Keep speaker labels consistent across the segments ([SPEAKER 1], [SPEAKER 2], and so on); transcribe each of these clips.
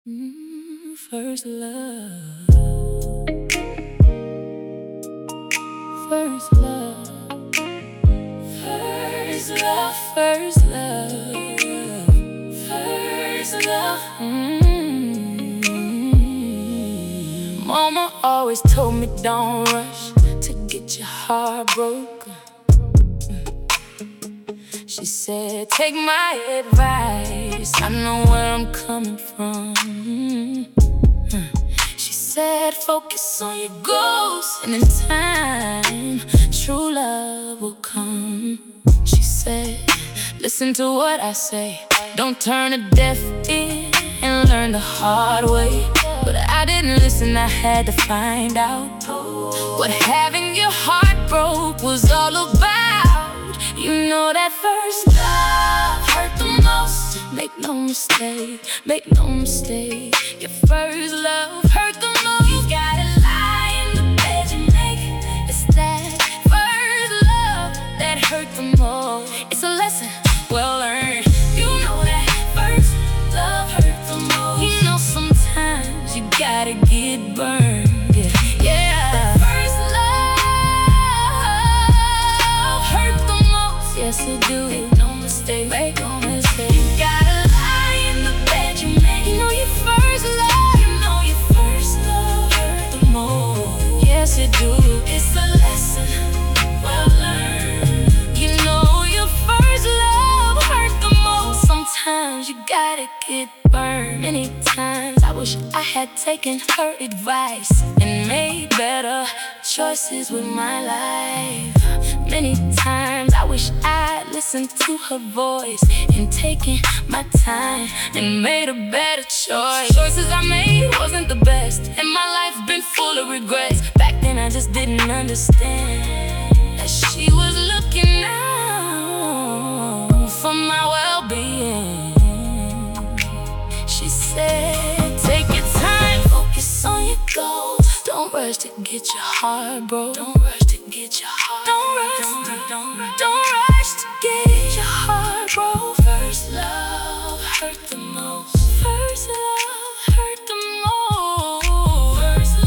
[SPEAKER 1] First love, first love, first love, first love, first love. Mama always told me don't rush to get your heart broken. She said, take my advice, I know where I'm coming from. She said, focus on your goals, and in time, true love will come. She said, listen to what I say, don't turn a deaf ear and learn the hard way. But I didn't listen, I had to find out what having your heart broke was all about. You know that first love hurt the most. Make no mistake, make no mistake. Your first love hurt the most. You gotta lie in the bed you make. It's that first love that hurt the most. It's a lesson well learned. You know that first love hurt the most. You know sometimes you gotta get burned. Yes, I do. Make no mistake, make no mistake. You gotta lie in the bed you make. You know your first love, you know your first love hurt the most. Yes, it do. It's a lesson well learned. You know your first love hurt the most. Sometimes you gotta get burned. Many times I wish I had taken her advice and made better choices with my life. Many times I wish I'd listened to her voice and taken my time and made a better choice. Choices I made wasn't the best, and my life been full of regrets. Back then I just didn't understand that she was looking out for my well-being. She said, take your time, focus on your goals. Don't rush to get your heart broke. Don't rush to get your heart. Don't rush to get your heart broke. First love hurt the most. First love hurt the most. First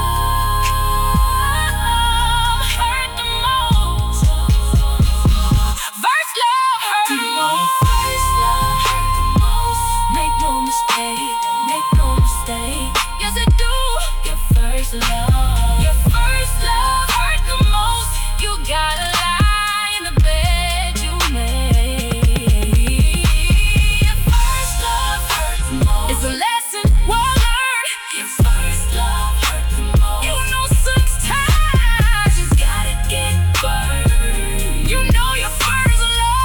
[SPEAKER 1] love hurt the most. First love hurt the most. First love hurt the most. Make no mistake, make no mistake. Yes, it do. Your first love, your first love hurt the most. You gotta lie in the bed you made. Your first love hurt the most. It's a lesson well learned. Your first love hurt the most. You know sometimes you gotta get burned. You know your first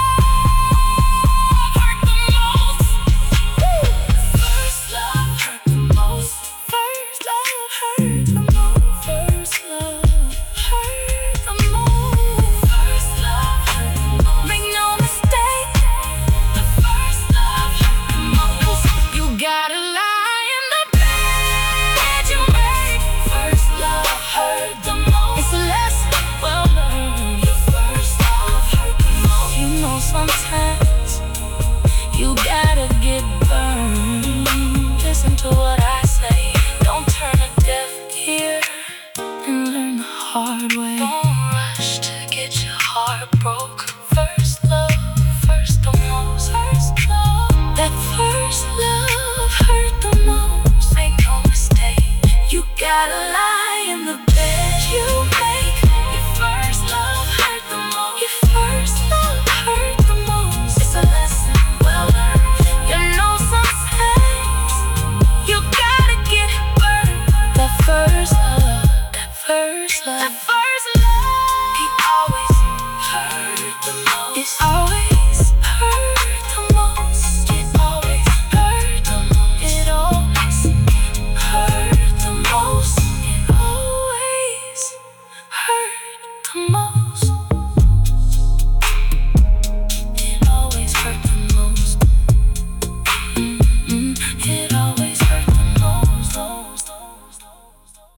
[SPEAKER 1] love hurt the most. First love hurt the most. First love hurt the most. First love hurt the most. First love hurt the most. Make no mistake, the first love hurt the most. You gotta lie in the bed you made. First love hurt the most. It's a lesson well learned. Your first love hurt the most. You know sometimes you gotta get burned. Listen to what I say, don't turn a deaf ear and learn the hard way. Don't rush to get your heart broke. First love, first the most. First love, that first love hurt the most. Make no mistake, you gotta lie in the bed you make. Your first love hurt the most. Your first love hurt the most. It's a lesson well learned. You know sometimes you gotta get burned. That first love, that first love, that first love, he always hurt the most. It always hurt the most. It always hurt the most. It always hurt the most. It always hurt the most.